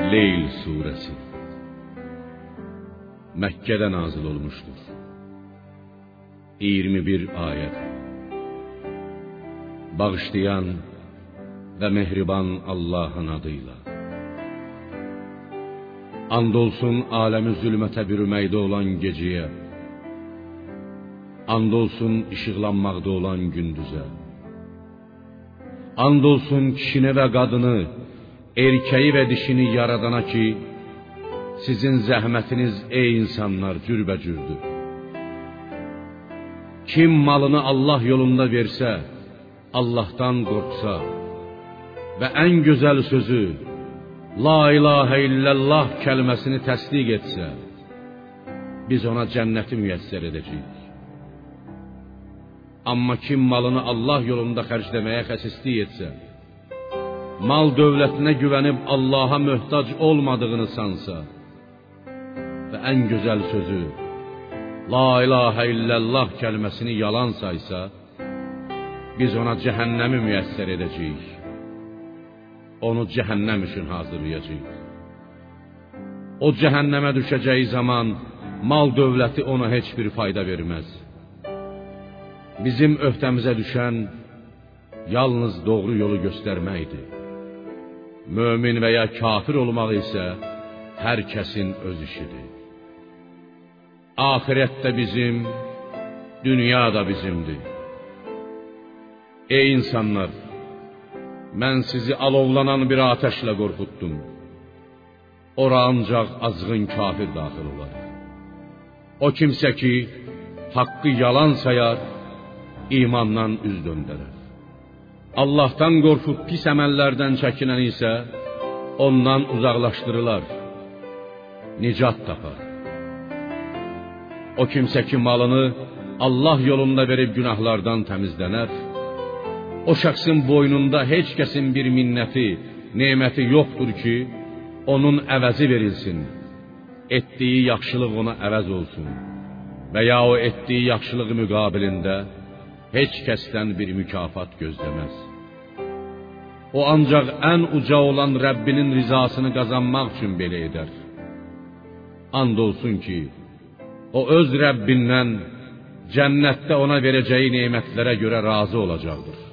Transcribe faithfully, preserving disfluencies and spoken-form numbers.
Leyl suresi Məkkədə nazil olmuşdur. iyirmi bir ayət. Bağışlayan və mehriban Allahın adıyla. And olsun aləmi zülmətə bürüməkdə olan gecəyə, and olsun işıqlanmaqda olan gündüzə, and olsun kişini və qadını, erkeği və dişini yaradana ki, sizin zəhmətiniz ey insanlar cürbəcürdür. Kim malını Allah yolunda versə, Allah'tan qorxsa və ən gözəl sözü La ilahe illallah kəlməsini təsdiq etsə, biz ona cənnəti müyəssər edəcəyik. Amma kim malını Allah yolunda xərcləməyə xəsislik etsə, mal dövlətinə güvənib Allah'a möhtac olmadığını sansa və ən gözəl sözü La ilahe illallah kəlməsini yalan saysa, biz ona cəhənnəmi müyəssər edəcəyik. Onu cəhənnəm üçün hazırlayacağıq. O cəhənnəmə düşəcəyi zaman mal dövləti ona heç bir fayda verməz. Bizim öhdəmizə düşən yalnız doğru yolu göstərməkdir. Mömin və ya kafir olmaq isə hər kəsin öz işidir. Ahirətdə bizim, dünya da bizimdir. Ey insanlar! Mən sizi alovlanan bir ateşlə qorxutdum. Ora ancaq azğın kafir daxil olar. O kimsə ki, haqqı yalan sayar, imandan üz döndərər. Allah'tan qorxub pis əməllərdən çəkinən isə ondan uzaqlaşdırılar, nicat tapar. O kimsə ki, malını Allah yolunda verib günahlardan təmizlənər, o şəxsin boynunda heç kəsin bir minnəti, neməti yoxdur ki, onun əvəzi verilsin, etdiyi yaxşılıq ona əvəz olsun və ya o etdiyi yaxşılıq müqabilində heç kəsdən bir mükafat gözləməz. O ancaq ən uca olan Rəbbinin rizasını qazanmaq üçün belə edər. And olsun ki, o öz Rəbbindən cənnətdə ona verəcəyi nemətlərə görə razı olacaqdır.